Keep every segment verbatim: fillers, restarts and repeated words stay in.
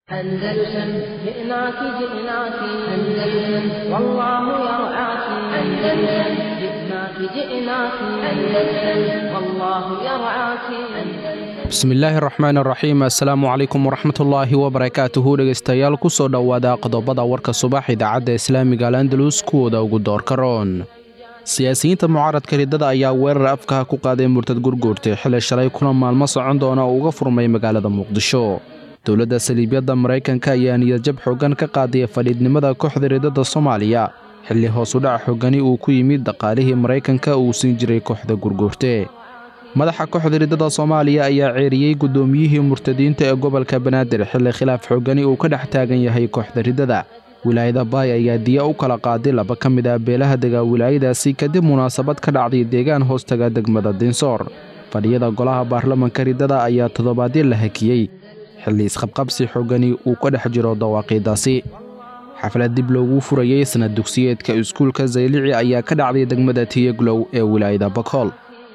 أندلسن جئناك جئناك أندلسن والله يرعاك أندلسن جئناك جئناك أندلسن والله يرعاك بسم الله الرحمن الرحيم السلام عليكم ورحمة الله وبركاته dhegeystayaal ku soo dhawaada qodobada warka subax idaacadda islaamiga Al-Andalus kuwada ugu doorka roon siyaasiyiinta mucaaradka ridada ayaa weerar afka ku qaaday murtad gurguurtay xilli shalay kuna maalmo socon doona oo uga furmay magaalada Muqdisho dowladda Saliibiyada Mareykanka ayaa niyad jab xooggan ka qaaday fadhiidnimada kooxda ridada Soomaaliya xilli hoos u dhac xoogani uu ku yimid dhaqaalihii Mareykanka uu siin jiray kooxda gurguurtay madaxa kooxda ridada Soomaaliya ayaa ceeriyay gudoomiyihii murtadiinta ee gobolka Banaadir xilli khilaaf xoogani uu ka dhex taagan yahay kooxda ridada wilaayada Baay ayaa diya u kala qaaday laba ka mid ah beelaha dega wilaayadaasi kadib munaasabad ka dhacday deegaan hoostaga degmada Dinsoor fadhiyada golaha baarlamaanka ridada ayaa toddobaadii la hakiyay xilli isqabqabsi xoogani uu ka dhex jiro dawaaqiidaasi xaflad dib loogu furayay sanad dugsiyeedka iskuulka Zaylici ayaa ka dhacday degmada Tiyaglow ee wilaayada Bakool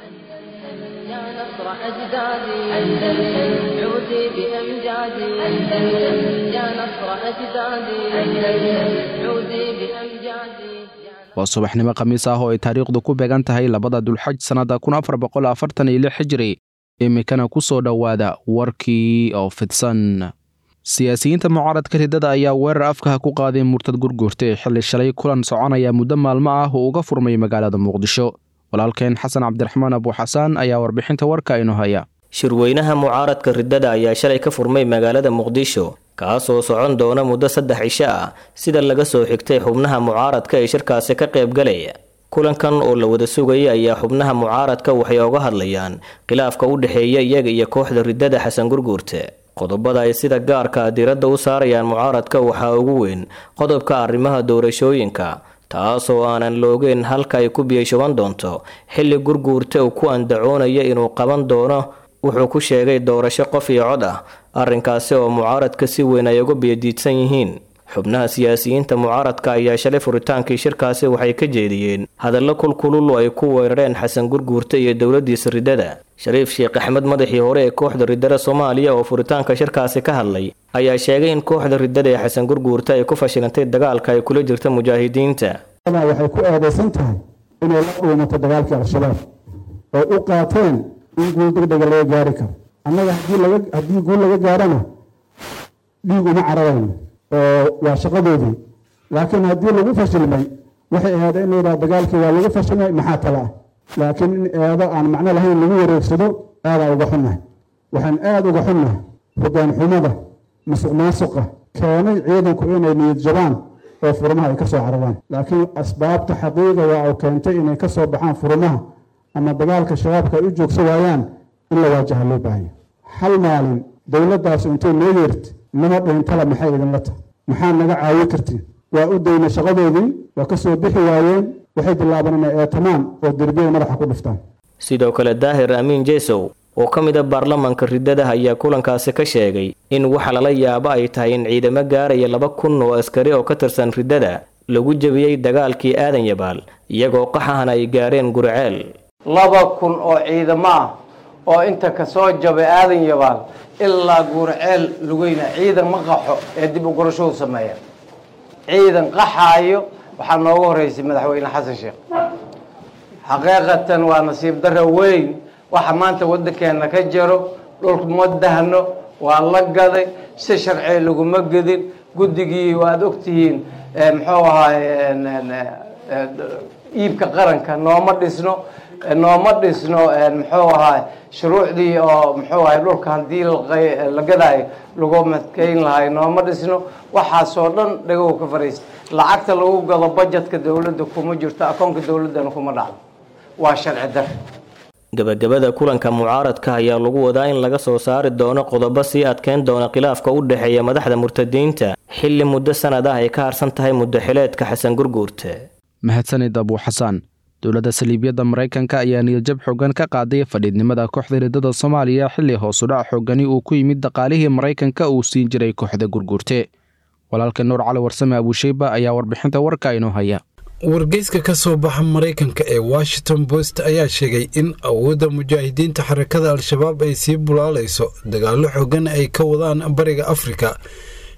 أندلسن عودي بأمجادي أندلسن يا نصر أجدادي أندلسن عودي بأمجادي waa subaxnimo khamiis ah oo ay taariikhdu ku beegan tahay labada dulxaj sanada kun afar boqol afartan iyo lix hijri imikana ku soo dhawaada warkii oo fidsan siyaasiyiinta mucaaradka ridada ayaa weerar afka ku qaaday murtad gurguurtay xilli shalay kulan soconaya muddo maalmo ah oo uga furmay magaalada Muqdisho walaalkeen Xasan Cabdiraxmaan Abu Xasan ayaa warbixinta warka inoo haya shirweynaha mucaaradka ridada ayaa shalay ka furmay magaalada Muqdisho kaas oo socon doona muddo saddex cisho ah sida laga soo xigtay xubnaha mucaaradka ee shirkaasi ka qayb galaya kulankan oo la wada sugayay ayaa xubnaha mucaaradka waxay uga hadlayaan khilaafka u dhaxeeya iyaga iyo kooxda ridada Xasan Gurguurte qodobada ay sida gaarka diiradda u saarayaan mucaaradka waxaa ugu weyn qodobka arrimaha doorashooyinka taas oo aanan loogeyn halka ay ku biyashaban doonto xilli Gurguurte uu ku andacoonaya inuu qaban doono wuxuu ku sheegay doorasho qof iyo cod ah arrinkaasi oo mucaaradka si weyn ay uga biyadiidsan yihiin xubnaha siyaasiyiinta mucaaradka ayaa shalay furitaankii shirkaasi waxay ka jeediyeen hadallo kulkulul oo ay ku weerareen Xasan Gurguurte iyo dowladdiisa ridada Shariif Sheekh Axmed madaxii hore ee kooxda ridada Soomaaliya oo furitaanka shirkaasi ka hadlay ayaa sheegay in kooxda ridada ee Xasan Gurguurte ay ku fashilantay dagaalka ay kula jirta mujaahidiinta waxay ku eedeysan tahay inay la dhuumato dagaalka al-shabaab oo u qaateen in guul degdeg laga gaari karo annaga haddii laga haddii guul laga gaarana dhiig uma cararayno oo waa shaqadoodii laakiin haddii lagu fashilmay waxay ahayd in la dagaalkii waa lagu fashilmay maxaa tala laakiin in eedo aan macno lahayn lagu wareegsado aad uga xunnahay waxaan aad uga xunnahay hoggaan xumada musuqmaasuqa keenay ciidanku inay niyad jabaan oo furmaha ay ka soo cararaan laakiin asbaabta xaqiiqa waa oo keentay inay ka soo baxaan furmaha ama dagaalka shabaabka ay u joogso waayaan in la waajaha loo baahan hal maalin dowladdaas intay noo yeertay nama dhintala maxay idinla tahay maxaa naga caawi kartiin waa u dayna shaqadoodii waa ka soo bixi waayeen waxay bilaabeen inay eetamaan oo derbiga madaxa ku dhiftaan sidoo kale Daahir Amiin Jeesow oo ka mid ah baarlamaanka ridada ayaa kulankaasi ka sheegay in waxa lala yaabo ay tahay in ciidamo gaaraya laba kun oo askari oo ka tirsan ridada lagu jabiyay dagaalkii Aadan Yabaal iyagoo qaxahana ay gaareen Gurceel laba kun oo ciidamo ah oo inta ka soo jabay Aadan Yabaal ilaa Gurceel lugayna ciidan ma qaxo ee dib u gurasho sameeya ciidan qaxaayo waxa noogu horeysay madaxweyne Xasan Sheekh xaqiiqatan waa nasiib darro weyn waxa maanta wadankeena ka jiro dhulka madahno waa la gaday si sharci lagu ma gadin gudigii waad ogtihiin muxuu ahaay iibka qaranka nooma dhisno nooma dhisno muxuu ahaay shuruucdii oo muxuu ahaay dhulka hadii la gadayo lagu madkeyn lahay nooma dhisno waxa soo dhan dhagow ka fariis lacagta lagu gado budgetka dawladda kuma jirto akoonka dawladana kuma dhacdo waa sharci dar gabagabada kulanka mucaaradka ayaa lagu wadaa in laga soo saari doono qodobo sii adkeyn doona khilaafka u dhaxeeya madaxda murtadiinta xilli muddo sanad ah ay ka harsan tahay muddo xileedka Xasan Gurguurte mahadsanid Abu Xasan dowladda Saliibiyada Mareykanka ayaa niyad jab xooggan ka qaaday fadhiidnimada kooxda ridada Soomaaliya xilli hoos u dhac xoogani uu ku yimid dhaqaalihii Mareykanka uu siin jiray kooxda Gurguurte walaalka Nuur Cali Warsame Abu Shayba ayaa warbixinta warka inoo haya wargeyska ka soo baxa Mareykanka ee Washington Post ayaa sheegay in awoodda mujaahidiinta xarakada al-shabaab ay sii bulaalayso dagaallo xooggan ay ka wadaan bariga Afrika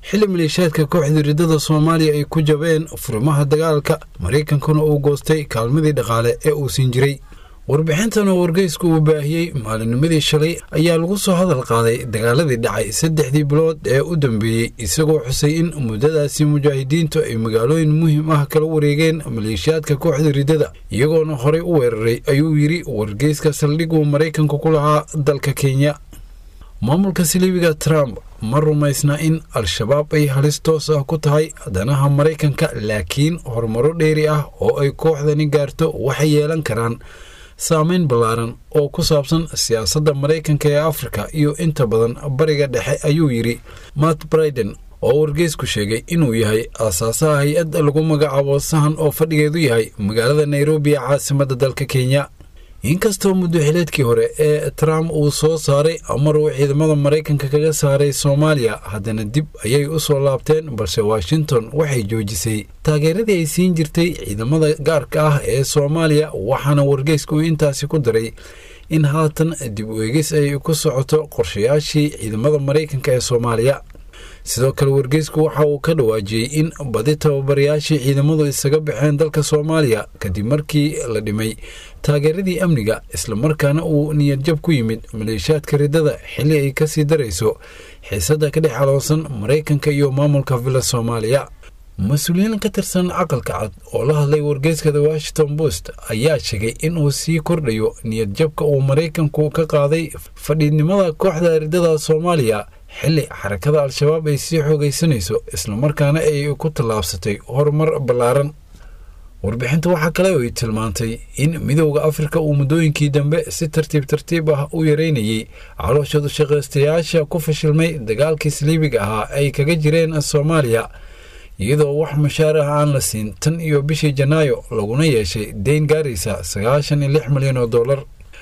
xilli maleeshiyaadka kooxda riddada soomaaliya ay ku jabeen furimaha dagaalka maraykankuna uu goostay kaalmadii dhaqaale ee uu siin jiray. warbixintan oo wargeysku uu baahiyey maalinimadii shalay ayaa lagu soo hadal qaaday dagaaladii dhacay saddexdii bilood ee u dambeeyey, isagoo xusay in muddadaasi mujaahidiintu ay magaalooyin muhiim ah kala wareegeen maleeshiyaadka kooxda riddada iyagoona horey u weeraray, ayuu yidhi wargeyska saldhiguu maraykanku ku lahaa dalka Kenya. maamulka siliibiga Trump ma rumaysna in al-shabaab ay halis toos ah ku tahay danaha maraykanka, laakiin horumaro dheeri ah oo ay kooxdani gaarto waxay yeelan karaan saameyn ballaaran oo ku saabsan siyaasadda maraykanka ee Afrika iyo inta badan bariga dhexe, ayuu yidhi Matt Bryden oo wargeysku sheegay inuu yahay aasaasaha hay-ad lagu magacaabo sahan oo fadhigeedu yahay magaalada Nairobi ee caasimadda dalka Kenya. inkastoo muddo xileedkii hore ee Trump uu soo saaray amar uu ciidamada maraykanka kaga saaray Soomaaliya, haddana dib ayay u soo laabteen, balse Washington waxay joojisay taageeradii ay siin jirtay ciidamada gaarka ah ee Soomaaliya, waxaana wargeysku intaasi ku daray in haatan dib u eegis ay ku socoto qorshayaashii ciidamada maraykanka ee Soomaaliya. sidoo kale wargeysku waxa uu ka dhawaajiyey in badi tababarayaashii ciidamadu isaga baxeen dalka Soomaaliya kadib markii la dhimay taageeradii amniga, isla markaana uu niyad jab ku yimid maleeshiyaadka riddada xilli ay ka sii darayso xiisadda ka dhex aloosan maraykanka iyo maamulka villa Soomaaliya. mas-uuliyiin ka tirsan aqalka cad oo la hadlay wargeyska The Washington Post ayaa sheegay in uu sii kordhayo niyad jabka uu maraykanku ka qaaday fadhiidnimada kooxda riddada Soomaaliya xilli xarakada al-shabaab ay sii xoogaysanayso, isla markaana ay ku tallaabsatay horumar ballaaran. warbixinta waxaa kale oo ay tilmaantay in midowda Afrika uu muddooyinkii dambe si tartiib tartiib ah u yareynayay calooshooda shaqaystayaasha ku fashilmay dagaalkii saliibiga ahaa ay kaga jireen Soomaaliya, iyadoo wax mushaar ah aan la siin tan iyo bishii Janaayo laguna yeeshay deyn gaaraysa sagaashan iyo lix milyan oo dollar.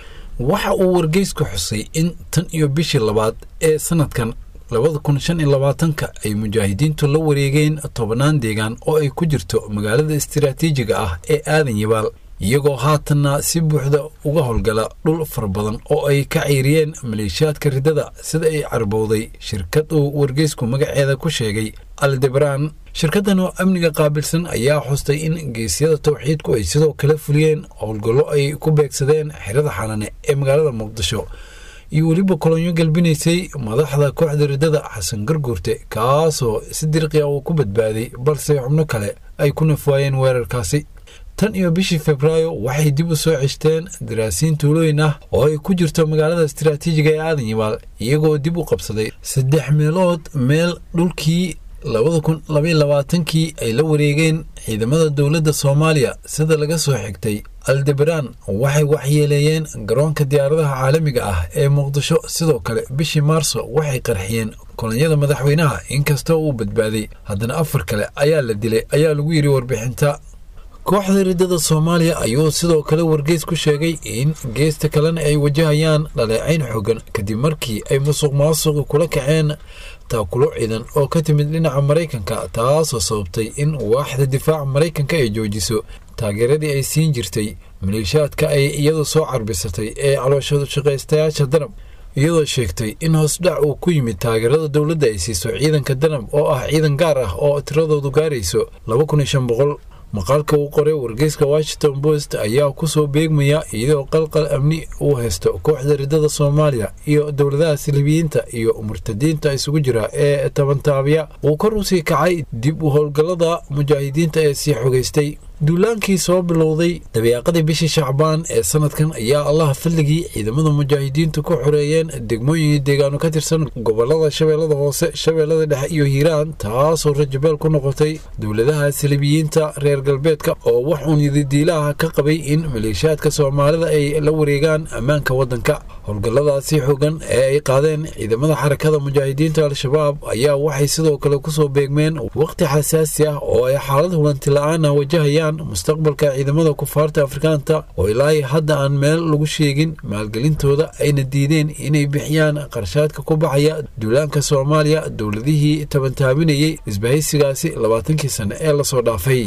waxa uu wargeysku xusay in tan iyo bishii labaad ee sanadkan labada kun shan iyo labaatanka ay mujaahidiintu la wareegeen tobanaan deegaan oo ay ku jirto magaalada istiraatiijiga ah ee Aadan Yabaal, iyagoo haatanna si buuxda uga howlgala dhul fara badan oo ay ka ciiriyeen maleeshiyaadka riddada sida ay carbowday shirkad uu wargeysku magaceeda ku sheegay Aldebaran. shirkaddan oo amniga qaabilsan ayaa xustay in geesyada tawxiidku ay sidoo kale fuliyeen howlgallo ay ku beegsadeen xerada xalane ee magaalada Muqdisho iyo weliba kolonyo galbinaysay madaxda kooxda riddada Xasan Garguurte, kaasoo si dirqi ah uu ku badbaaday, balse xubno kale ay ku nafwaayeen weerarkaasi. tan iyo bishii Febraayo waxay dib u soo ceshteen daraasiin tuulooyin ah oo ay ku jirto magaalada istiraatiijiga ee Aadan Yabaal, iyagoo dib u qabsaday saddex meelood meel dhulkii labada kun laba iyo labaatankii ay la wareegeen ciidamada dowladda Soomaaliya. sida laga soo xigtay Aldebaran waxay waxyeeleeyeen garoonka diyaaradaha caalamiga ah ee Muqdisho, sidoo kale bishii Maarso waxay qarxiyeen kolonyada madaxweynaha, inkastoo uu badbaaday haddana afar kale ayaa la dilay, ayaa lagu yiri warbixinta. kooxda riddada Soomaaliya ayuu sidoo kale wargeys ku sheegay in geesta kalena ay wajahayaan dhaleecayn xooggan kadib markii ay musuqmaasuq kula kaceen taakulo ciidan oo ka timid dhinaca Maraykanka, taasoo sababtay in waaxda difaaca Maraykanka ay joojiso taageeradii ay siin jirtay maleeshiyaadka ay iyadu soo carbisatay ee calooshooda shaqaystayaasha Danab, iyadoo sheegtay in hoos dhac uu ku yimid taageerada dowladda ay siiso ciidanka Danab oo ah ciidan gaar ah oo tiradoodu gaarayso laba kun iyo shan boqol. maqaalka uu qoray wargeyska Washington Post ayaa ku soo beegmaya iyadoo qalqal amni uu haysto kooxda riddada Soomaaliya iyo dowladaha Siliibiyiinta iyo murtadiinta isugu jira ee tabantaabiya uu kor u sii kacay dib u howlgallada mujaahidiinta ee sii xogeystay. duulaankii soo bilowday dabeeqadii bishii Shacbaan ee sanadkan ayaa Allah fadligii ciidamada mujaahidiintu ku xoreeyeen degmooyin deegaano ka tirsan gobolada Shabeellada Hoose, Shabeellada Dhexe iyo Hiiraan, taasoo rajabeel ku noqotay dowladaha Siliibiyiinta reer galbeedka oo wax uun yididiilaha ka qabay in maleeshiyaadka Soomaalida ay la wareegaan ammaanka waddanka. howlgalladaasi xooggan ee ay qaadeen ciidamada xarakada mujaahidiinta al-shabaab ayaa waxay sidoo kale ku soo beegmeen waqti xasaasi ah oo ay xaalad hubanti la'aan ah wajahayaan mustaqbalka ciidamada kufaarta Afrikaanta oo ilaa hadda aan meel lagu sheegin maalgelintooda, ayna diideen inay bixiyaan qarshaadka ku baxaya duulaanka Soomaaliya dowladihii tabantaabinayay isbahaysigaasi labaatankii sano ee la soo dhaafay.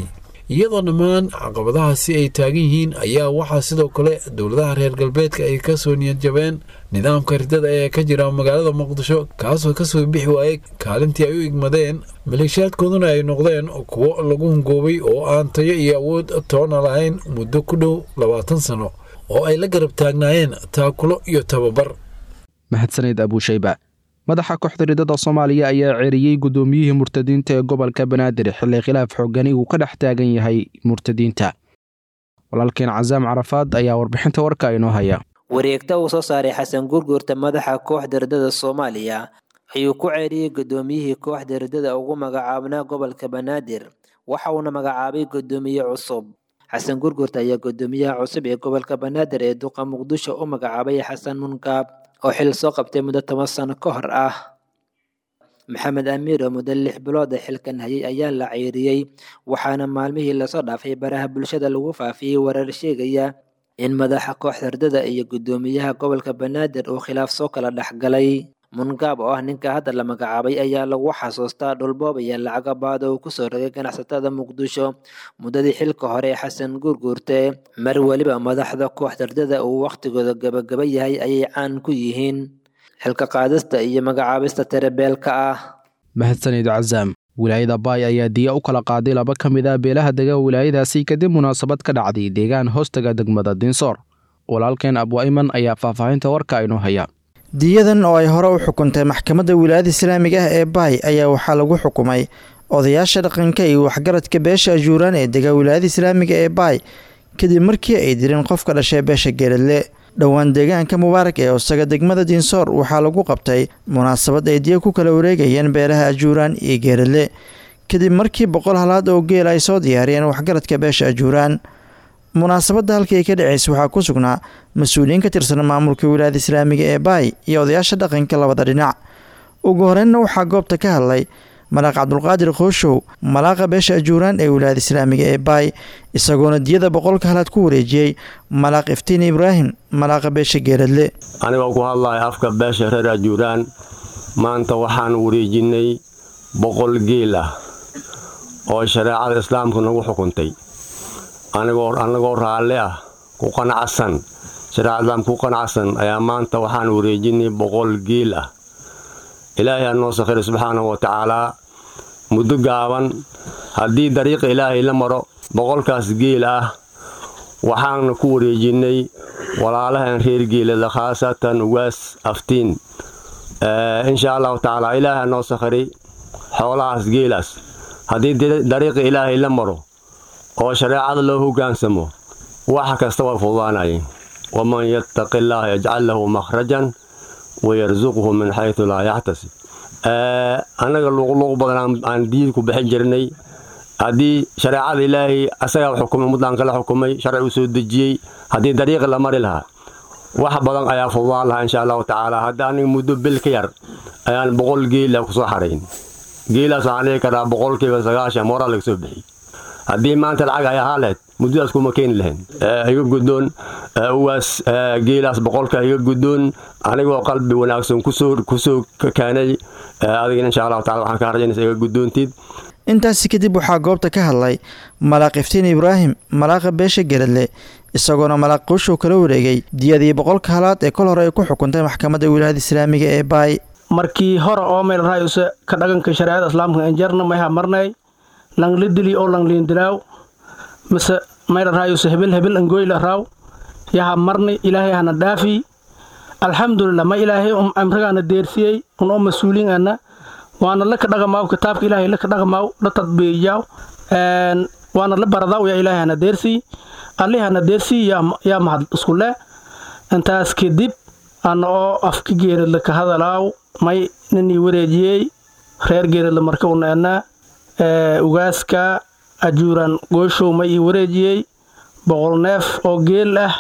iyadoo dhammaan caqabadahaasi ay taagan yihiin ayaa waxaa sidoo kale dowladaha reer galbeedka ay kasoo niyad jabeen nidaamka ridada ee ka jira magaalada muqdisho kaasoo kasoo bixi waayay kaalintii ay u igmadeen maleeshiyaadkooduna ay noqdeen kuwo lagu hungoobay oo aan tayo iyo awood toona lahayn muddo ku dhow labaatan sano oo ay la garab taagnaayeen taakulo iyo tababar. mahadsanid abuushayba. madaxa kooxda ridada Soomaaliya ayaa ceeriyay gudoomiyihii murtadiinta ee gobolka Banaadir xilli khilaaf xooggan uu ka dhex taagan yahay murtadiinta. walaalkeen Cazaam Carafaad ayaa warbixinta warka inoo haya. wareegta uu soo saaray Xasan Gurgurta madaxa kooxda ridada Soomaaliya ayuu ku ceeriyay gudoomiyihii kooxda ridada ugu magacaabnaa gobolka Banaadir waxa uuna magacaabay gudoomiye cusub. Xasan Gurgurta ayaa gudoomiyaha cusub ee gobolka Banaadir ee duqa Muqdisho u magacaabay Xasan Munkaab oo xil soo qabtay muddo toban sano ka hor ah. Maxamed Amiir oo muddo lix bilood xilkan hayay ayaa la ceeriyay waxaana maalmihii la soo dhaafay baraha bulshada lagu faafiyay warar sheegaya in madaxa kooxda ridada iyo gudoomiyaha gobolka Banaadir uu khilaaf soo kala dhaxgalay. Munkaab oo ah ninka hadda la magacaabay ayaa lagu xasuustaa dhulboob iyo lacag baad oo ku soo rogay ganacsatada Muqdisho muddadii xilka hore ee Xasan Gurgurte. mar waliba madaxda kooxda ridada uu waqtigooda gabagaba yahay ayay caan ku yihiin xilka qaadista iyo magacaabista tirabeelka ah. mahadsanid Cazaam. wilaayada Baay ayaa diya u kala qaaday laba ka mid ah beelaha dega wilaayadaasi kadib munaasabad ka dhacday deegaan hoostaga degmada Dinsoor. walaalkeen Abu Ayman ayaa faahfaahinta warka inoo haya. diyadan oo ay hore u xukuntay maxkamadda wilaayada islaamiga ah ee Baay ayaa waxaa lagu xukumay odayaasha dhaqanka iyo waxgaradka beesha Ajuuraan ee dega wilaayada islaamiga ee Baay kadib markii ay direen qof ka dhashay beesha Geeradle. dhowaan deegaanka Mubaarak ee hoostaga degmada Dinsoor waxaa lagu qabtay munaasabad ay diya ku kala wareegayeen beelaha Ajuuraan iyo Geeradle kadib markii boqol halaad oo geel ay soo diyaariyeen waxgaradka beesha Ajuuraan. munaasabadda halkii ay ka dhaceysay waxaa ku sugnaa mas-uuliyiin ka tirsan maamulka wilaayada islaamiga ee Baay iyo odayaasha dhaqanka labada dhinac. ugu horeynna waxaa goobta ka hadlay malaaq Cabdulqaadir Qooshow malaaqa beesha Ajuuraan ee wilaayada islaamiga ee Baay isagoona diyada boqolka halaad ku wareejiyay malaaq Iftiin Ibraahim malaaqa beesha Geeradle. anigoo ku hadlaya afka beesha reer Ajuuraan maanta waxaan wareejinay boqol geel ah oo shareecada islaamku nagu xukuntay anigoo anagoo raalle ah ku qanacsan sharaacadaan ku qanacsan ayaa maanta waxaan wareejinay boqol geel ah. ilaahay anoo sakhir subhanahu wa ta'ala muddo gaaban haddii dariiqa ilaahay la maro boqolkaas geel ah waxaan ku wareejinay walaalahan reer geelada khaasatan ugaas Aftiin. insha Allah ta'ala ilaahay anoo sakhiri xoolahaas geelaas haddii dariiqa ilaahay la maro oo shareecada loo hogaansamo wax kasta waa fududaanayeen. waman yattaqillaha yaj'al lahu makhrajan ويرزقه من حيث لا يحتسب. anaga luqluq badan aan diin ku bixin jirnay hadii shariicada ilaahay asaga xukumay mudaan kala xukumay sharci soo dejiyay hadii dariiq la mari lahaa wax badan ayaa fududaan lahaa insha Allah ta'ala. hadaan muddo bil ka yar ayaan boqol geel ku soo xareyn geelaas aan leeyahay boqolkiiba sagaashan moral laga soo bixi hadii maanta lacag ay ahaaleed muddaas kuma keen lahayn. iga gudoon uwaas geelaas boqolka iga gudoon anigoo qalbi wanaagsan ku soo ku soo kaanay adiga insha Allah ta'ala waxaan ka rajaynayaa iga gudoontid. intaas kadib waxaa goobta ka hadlay malaaq Iftiin Ibraahim malaaqa beesha Geeradle isagoona malaaq Qooshow kala wareegay diyadii boqolka halaad ee kol hore ay ku xukuntay maxkamadda wilaayada islaamiga ee Baay. markii hore oo meel raayus ka dhaganka shariicada islaamka aan jarna ma marnay lang lidili oo lang liindilaaw mase meel raayus hebel hebel an gooyla raaw yaha marnay ilaahay hana dhaafi alxamdulillah ma ilaahay um amrigana deersiyay oo mas'uuliin ana waana la ka dhaqamaaw kitaabka ilaahay la ka dhaqamaaw la tadbiijiyo een waana la baradaa oo ilaahay hana deersi allaha hana deersi ya ya mahad isku leh intaas kadib ana oo afka Geeradle ka hadalaaw may nini wareejiyay reer Geeradle marka uu naana ee ugaaska Ajuuraan Qooshow may wareejiyay boqol neef oo geel ah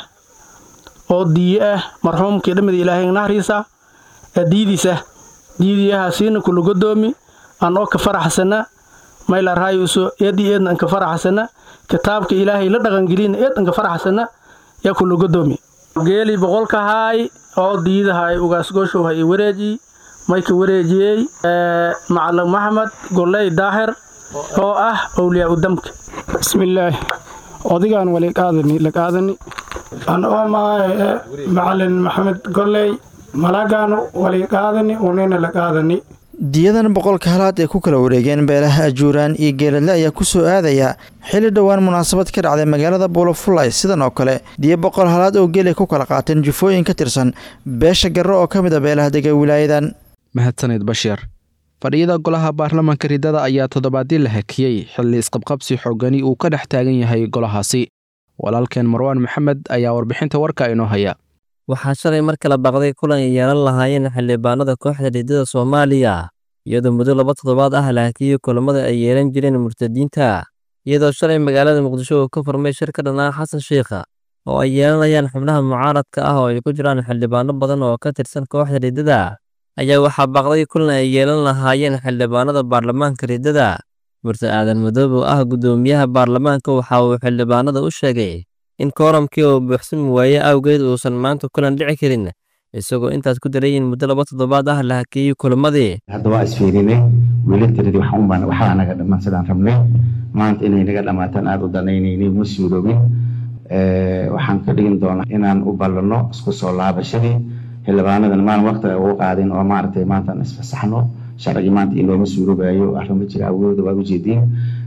oo diye ah marxuumkii dhamid ilaahay naxariisa ee diidisa diidiyaha siina ku lugudoomi anoo ka faraxsana mayla raayuso eedii eedna ka faraxsana kitaabka ilaahay la dhaqan gelin eedna ka faraxsana yaa ku lugudoomi geeli boqolka haay oo diidaha ay ugaas Qooshow hay wareeji may ka wareejiyay ee macallin Maxamed Golay Daahir oo ah awliyaa u damka bismillaahi odigaan wali qaadani la qaadani anoo maahe macalin maxamed golley malagaanu wali qaadani unina la qaadani diyadan boqolka halaad ee ku kala wareegeen beelaha ajuuraan iyo geeladle ayaa ku soo aadaya xilli dhowaan munaasabad ka dhacday magaalada buulafulay sidan oo kale diya boqol halaad oo geelay ku kala qaateen jufooyin ka tirsan beesha garro oo ka mid a beelaha dega wilaayadan mahadsanid bashiir fadhiyada golaha baarlamaanka ridada ayaa toddobaadii la hakiyey xilli isqabqabsi xoogani uu ka dhex taagan yahay golahaasi walaalkeen marwaan maxamed ayaa warbixinta warka inoo haya waxaa shalay mar kala baaqday kulan ay yeelan lahaayeen xildhibaanada kooxda ridada Soomaaliya iyadoo muddo laba toddobaad ah la hakiyay kulamada ay yeelan jireen murtadiinta iyadoo shalay magaalada Muqdisho uu ka furmay shirka dhanaa Xasan Sheekh oo ay yeelanayaan xubnaha mucaaradka ah oo ay ku jiraan xildhibaano badan oo ka tirsan kooxda ridada ayaa waxaa baaqday kulan ay yeelan lahaayeen xildhibaanada baarlamaanka ridada murtad aadan madoobe oo ah gudoomiyaha baarlamaanka waxa uu xildhibaanada u sheegay in kooramkii uu buuxsami waayey awgeed uusan maanta kulan dhici karin isagoo intaas ku dareeyin muddo laba toddobaad ah la hakiyey kulamadii hadda waa isfiirinay wiilaltiradii waxaan u baahnay waxaa naga dhammaan sidaan rabnay maanta inay naga dhammaataan aada u danaynaynay ma suuroobin waxaan ka dhigin doonaa inaan u ballanno isku soo laabashadii xildhibaanadan maalin waqti ay ugu qaadeen oo maaragtay maanta aan isfasaxno sharcigii maanta in looma suuroobayo arrimo jira awooda waa ujeediin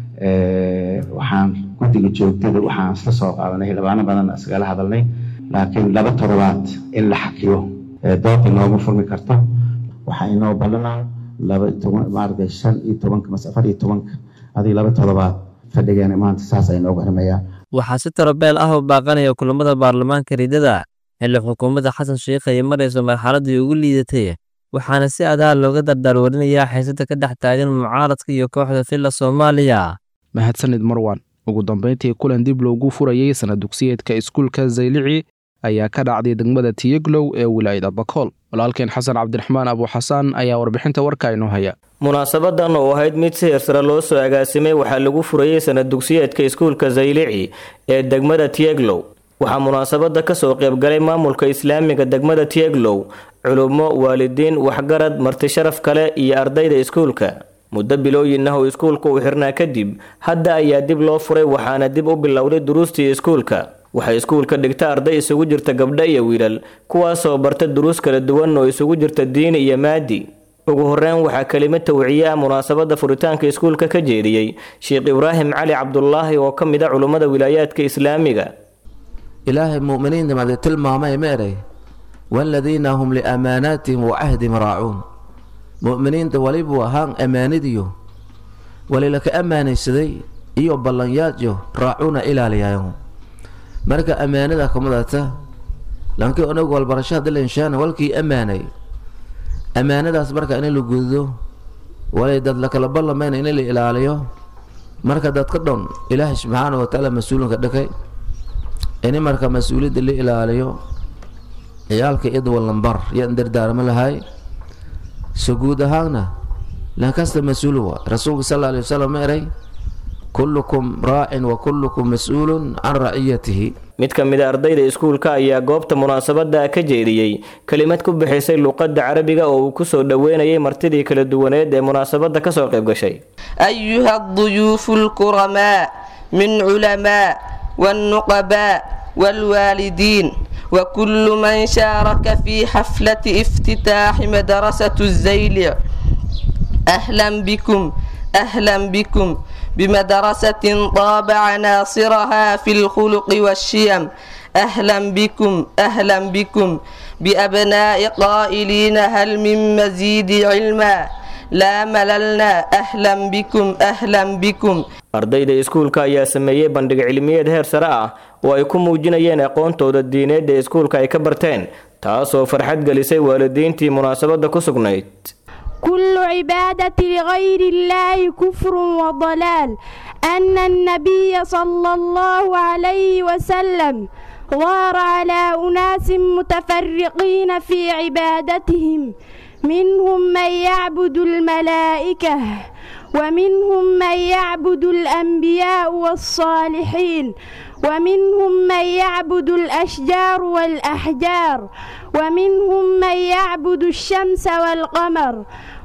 waxaan guddiga joogtada waxaan isla soo qaadanay xildhibaano badan isgala hadalnay laakiin laba toddobaad in la xakiyo doodda nooma furmi karto waxaa inoo ballanaa laba toban maaragtay shan iyo tobanka mase afar iyo tobanka adii laba toddobaad fadhigeena maanta saas ay inoogu xirmayaa waxaa si tarabeel ah u baaqanaya kulamada baarlamaanka ridada xilli xukuumadda xasan sheekh ay marayso marxaladii ugu liidatay waxaana si adaa looga dardaarwarinayaa xiisada ka dhex taagan mucaaradka iyo kooxda filla Soomaaliya mahadsanid marwan ugu dambeyntii kulan dib loogu furayay sanad dugsiyeedka iskuulka Zaylici ayaa ka dhacday degmada Tiyaglow ee wilaayada Bakool walaalkeen xasan cabdiraxmaan abu xasaan ayaa warbixinta warka inoo haya munaasabadan oo ahayd mid si heersare loo soo agaasimay waxaa lagu furayay sanad dugsiyeedka iskuulka Zaylici ee degmada Tiyaglow waxaa munaasabada ka soo qayb galay maamulka islaamiga degmada Tiyaglow culumo waalidiin waxgarad marti sharaf kale iyo ardayda iskuulka muddo bilooyin ah oo iskuulka uu xirnaa kadib hadda ayaa dib loo furay waxaana dib u bilowday duruustii iskuulka waxay iskuulka dhigta arday isugu jirta gabdho iyo wiilal kuwaasoo barta duruus kala duwan oo isugu jirta diini iyo maadi ugu horreyn waxaa kelimad tawciye ah munaasabada furitaanka iskuulka ka jeediyey Sheekh Ibraahim Cali Cabdullaahi oo ka mid ah culimada wilaayaadka islaamiga ilaahay mu'miniinta ma tilmaamay meeray walladina hum li amaanatihim wa ahdihim raa'uun mu'miniinta waliba ahaan amaanidiyo walila ka amaanaysaday iyo ballanyaadyo raacuuna ilaaliyayo marka amaanada kamadata lankii onagu walbarashada dilanshaan walkii amaanay amaanadaas marka in la gudo walay dad la kala ballamayna in la ilaaliyo marka dad ka dhan ilaahay subhanahu wa ta'ala mas'uulka dhakay in marka mas'uuliyadda la ilaaliyo ciyaalka id wallanbar yaan dardaarma lahay سجود هانا لا كست مسؤول رسول صلى الله عليه وسلم إري كلكم راع وكلكم مسؤول عن رعيته mid ka mid ah ardayda iskuulka ayaa goobta munaasabada ka jeediyay kalimad ku bixisay luqadda carabiga oo uu ku soo dhaweynayay martidii kala duwaneed ee munaasabada ka soo qayb gashay أيها الضيوف الكرماء من علماء والنقباء والوالدين وكل من شارك في حفلة افتتاح مدرسة الزيلع أهلا بكم أهلا بكم بمدرسة طاب عناصرها في الخلق والشيم أهلا بكم أهلا بكم بأبناء قائلين هل من مزيد علما لا مللنا أهلا بكم أهلا بكم ardayda iskuulka ayaa sameeyay bandhig cilmiyeed heer sare ah oo ay ku muujinayeen aqoontooda diineed ee iskuulka ay ka barteen taasoo farxad gelisay waalidiintii munaasabada ku sugnayd كل عبادة لغير الله كفر وضلال أن النبي صلى الله عليه وسلم غار على أناس متفرقين في عبادتهم منهم من يعبد الملائكة ومنهم من يعبد الأنبياء والصالحين ومنهم من يعبد الأشجار والأحجار ومنهم من يعبد الشمس والقمر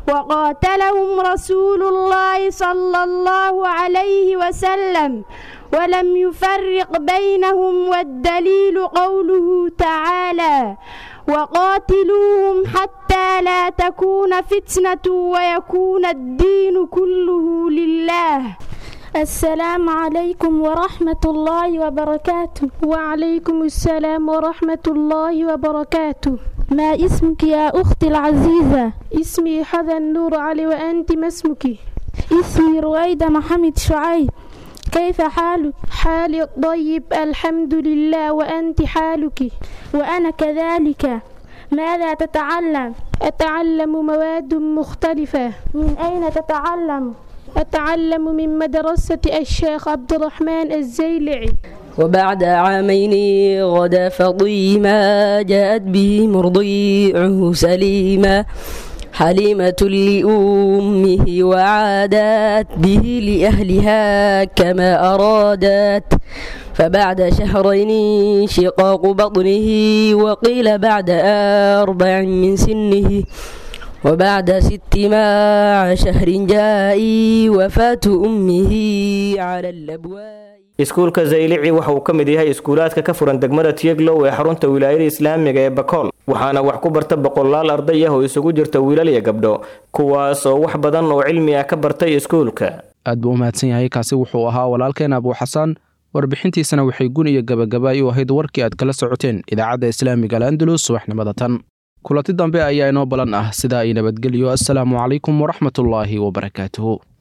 وقاتلهم رسول الله صلى الله عليه وسلم ولم يفرق بينهم، والدليل قوله تعالى: وقاتلوهم حتى لا تكون فتنة ويكون الدين كله لله. السلام عليكم ورحمة الله وبركاته. وعليكم السلام ورحمة الله وبركاته. ما اسمك يا أختي العزيزة؟ اسمي حذا النور علي، وأنت ما اسمك؟ اسمي رويدة محمد شعيب. كيف حالك؟ حالي طيب الحمد لله، وأنت حالك؟ وأنا كذلك. ماذا تتعلم؟ أتعلم مواد مختلفة. من أين تتعلم؟ أتعلم من مدرسة الشيخ عبد الرحمن الزيلعي. وبعد عامين غدا فطيما جاءت به مرضيعه سليما، حليمة لأمه وعادت به لأهلها كما أرادت، فبعد شهرين شقاق بطنه، وقيل بعد أربع من سنه، وبعد ست مع شهر جاء وفاة أمه على الأبواب. iskuulka Zaylici waxa uu ka mid yahay iskuulaadka ka furan degmada Tiyaglow ee xarunta wilaayada Islaamiga ee Bakool, waxaana wax ku barta boqolaal arday ah oo isugu jirta wiilal iyo gabdho, kuwaas oo wax badan oo cilmi ah ka bartay iskuulka. aad buu u mahadsan yahay. kaasi wuxuu ahaa walaalkeen Abu Xasan, warbixintiisana waxay gun iyo gabagaba u ahayd warkii aad kala socoteen idaacadda Islaamiga Al-Andalus subaxnimada tan. kulanti dambe ayaa inoo balan ah, sida ay nabadgelyo. assalaamu calaykum waraxmatullaahi wabarakaatuhu.